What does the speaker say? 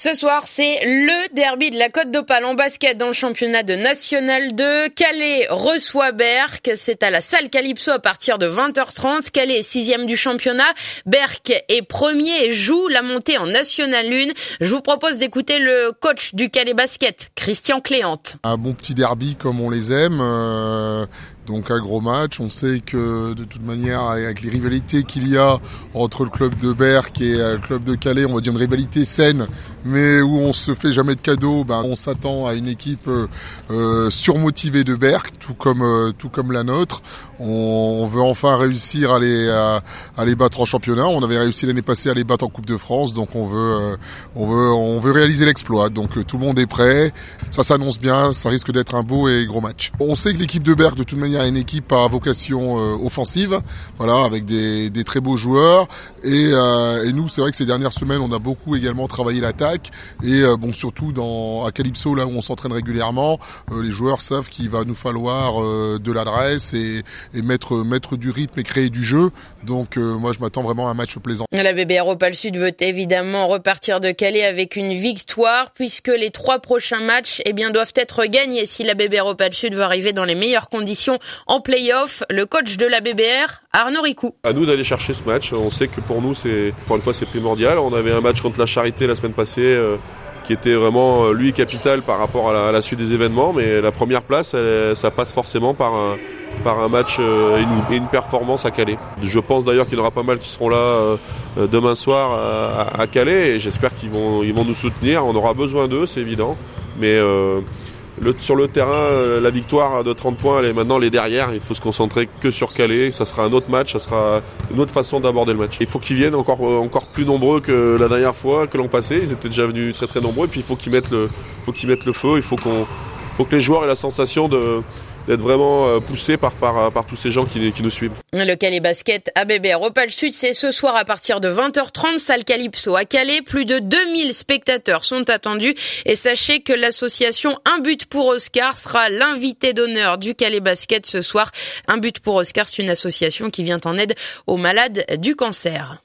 Ce soir, c'est le derby de la Côte d'Opale en basket dans le championnat de National 2. Calais reçoit Berck. C'est à la salle Calypso à partir de 20h30. Calais est 6e du championnat. Berck est premier et joue la montée en National 1. Je vous propose d'écouter le coach du Calais Basket, Christian Cléante. Un bon petit derby comme on les aime. Donc un gros match, on sait que de toute manière avec les rivalités qu'il y a entre le club de Berck et le club de Calais, on va dire une rivalité saine, mais où on se fait jamais de cadeaux, on s'attend à une équipe surmotivée de Berck, tout comme la nôtre. On veut enfin réussir à les battre en championnat. On avait réussi l'année passée à les battre en Coupe de France, donc on veut réaliser l'exploit. Donc tout le monde est prêt, ça s'annonce bien, ça risque d'être un beau et gros match. On sait que l'équipe de Berck de toute manière est une équipe à vocation offensive, voilà, avec des très beaux joueurs. Et nous, c'est vrai que ces dernières semaines, on a beaucoup également travaillé l'attaque. Et surtout à Calypso, là où on s'entraîne régulièrement, les joueurs savent qu'il va nous falloir de l'adresse et mettre du rythme et créer du jeu. Donc moi, je m'attends vraiment à un match plaisant. La BBR Opale Sud veut évidemment repartir de Calais avec une victoire, puisque les 3 prochains matchs doivent être gagnés si la BBR Opale Sud veut arriver dans les meilleures conditions en play-off. Le coach de la BBR, Arnaud Ricou. À nous d'aller chercher ce match. On sait que pour nous, pour une fois, c'est primordial. On avait un match contre la Charité la semaine passée qui était vraiment, lui, capital par rapport à la suite des événements. Mais la première place, ça passe forcément par un match et une performance à Calais. Je pense d'ailleurs qu'il y en aura pas mal qui seront là demain soir à Calais. Et j'espère qu'ils vont nous soutenir. On aura besoin d'eux, c'est évident. Mais sur le terrain, la victoire de 30 points, maintenant elle est derrière. Il faut se concentrer que sur Calais. Ça sera un autre match, ça sera une autre façon d'aborder le match. Il faut qu'ils viennent encore plus nombreux que la dernière fois, que l'an passé. Ils étaient déjà venus très très nombreux. Et puis il faut qu'ils mettent le feu. Il faut que les joueurs aient la sensation d'être vraiment poussés par tous ces gens qui nous suivent. Le Calais Basket à BBR Opale Sud, c'est ce soir à partir de 20h30, salle Calypso à Calais. Plus de 2000 spectateurs sont attendus. Et sachez que l'association Un But pour Oscar sera l'invité d'honneur du Calais Basket ce soir. Un But pour Oscar, c'est une association qui vient en aide aux malades du cancer.